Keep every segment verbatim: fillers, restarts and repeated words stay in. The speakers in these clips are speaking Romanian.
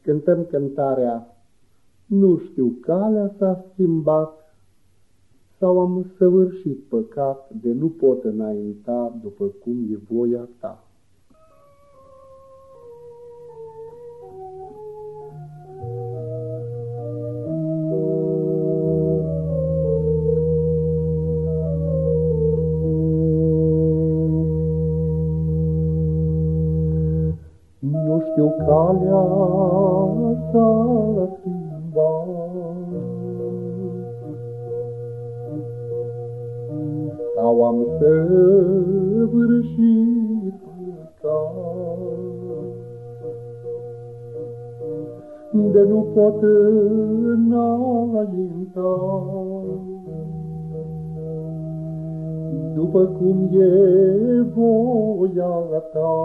cântăm cântarea Nu știu, calea s-a schimbat sau am săvârșit păcat de nu pot înainta după cum e voia ta. Nu știu, calea s-a schimbat sau am săvârșit păcat de nu pot înainta după cum e voia ta,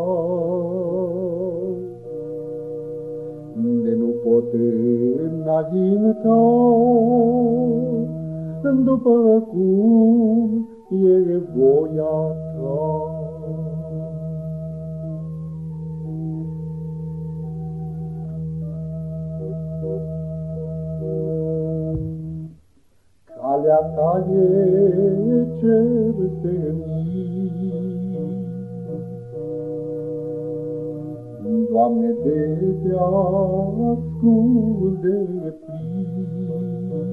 de nu pot înainta după cum e voia ta. Calea ta e cer senin, Doamne, de te-ascult de plin,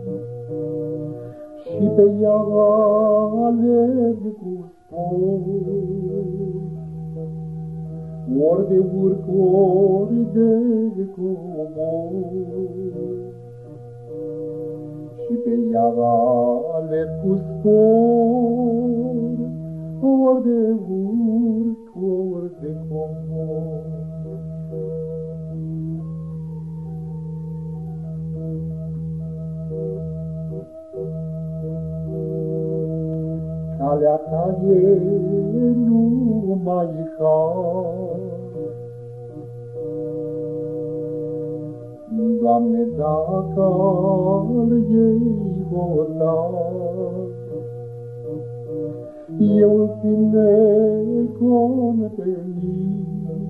și pe ea alerg cu spor, ori de urc, ori de comor. Și pe ea alerg cu spor, ori de urc, ori de comor. Calea ta e numai har, Doamne, dacă al ei hotar, eu îl țin necontenit,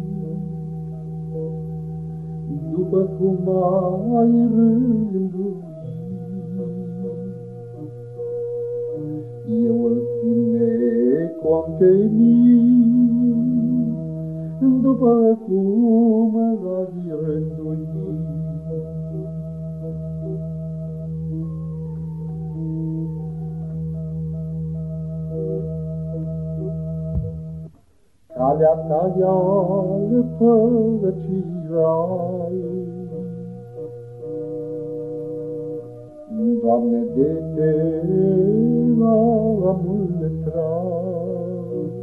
după cum ai rânduit. Eu îl țin necontenit, după cum ai rânduit. Calea ta e-al păcii rai, Doamne, de te-am îndreptat,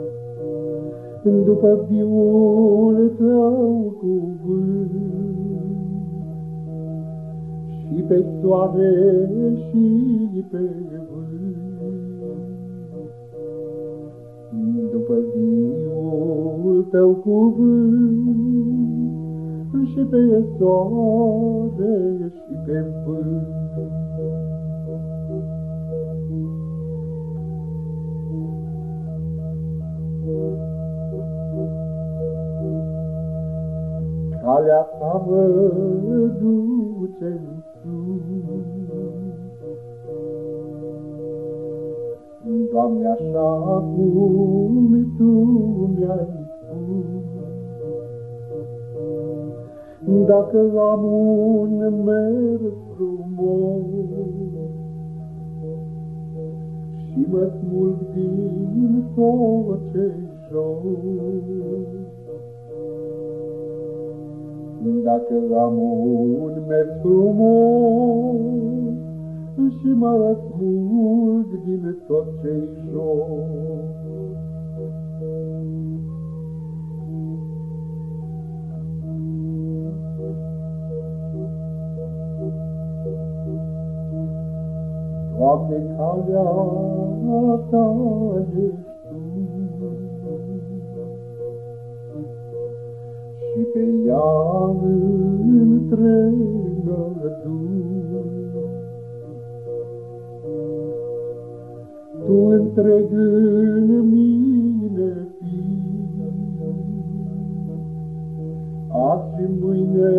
după fiul tău cuvânt, și pe soare și pe vânt, după fiul tău cuvânt, și pe soare și pe vânt. Calea ta mă duce-n sus, Doamne, așa cum Tu mi-ai spus. Dacă am un mers frumos și mă smulg din tot ce-i jos, dacă am un mers frumos și mă smulg din tot ce-i jos, Doamne, calea ta ești Tu, și pe ea întregă duc. Tu întreg în mine fii, azi și mâine